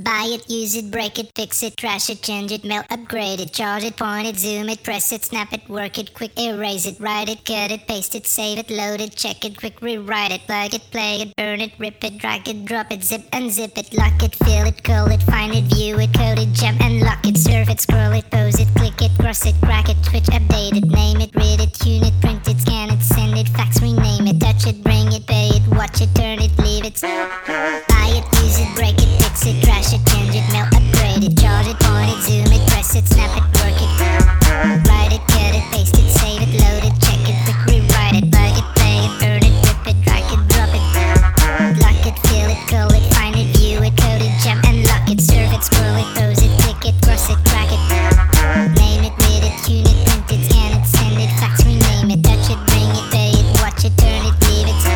Buy it, use it, break it, fix it, trash it, change it, melt, upgrade it, charge it, point it, zoom it, press it, snap it, work it, quick erase it, write it, cut it, paste it, save it, load it, check it, quick rewrite it, plug it, play it, burn it, rip it, drag it, drop it, zip, unzip it, lock it, fill it, call it, find it, view it, code it, jump and lock it, surf it, scroll it, pose it, click it, cross it, crack it, switch, update it, name it, read it, tune it, print it, scan it, send it, fax, rename it, touch it, bring it, pay it, watch it, turn it, leave it. Buy it, use it, break it, fix it, trash it, change it, melt, upgrade it, charge it, point it, zoom it, press it, snap it, work it, write it, cut it, paste it, save it, load it, check it, quick rewrite it, plug it, play it, burn it, rip it, drag it, drop it, lock it, fill it, call it, find it, view it, code it, jump and lock it, surf it, scroll it, pose it, click it, cross it, crack it, name it, read it, tune it, print it, scan it, send it, fax, rename it, touch it, bring it, pay it, watch it, turn it, leave it.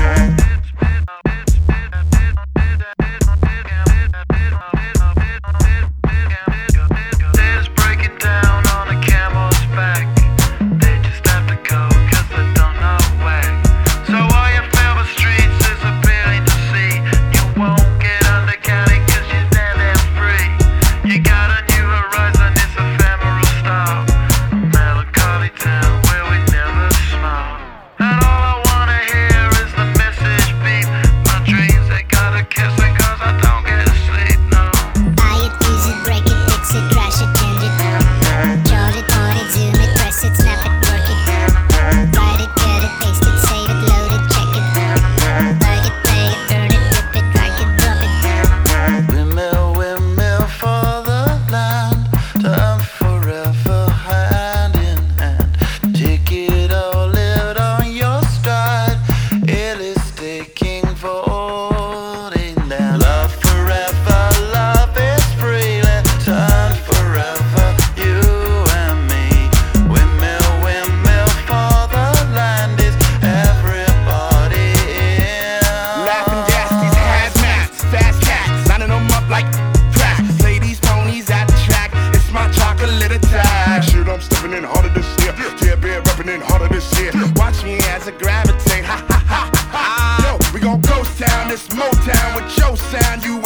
Watch me as I gravitate, ha ha ha ha. Yo, we gon' ghost town, this Motown with your sound. You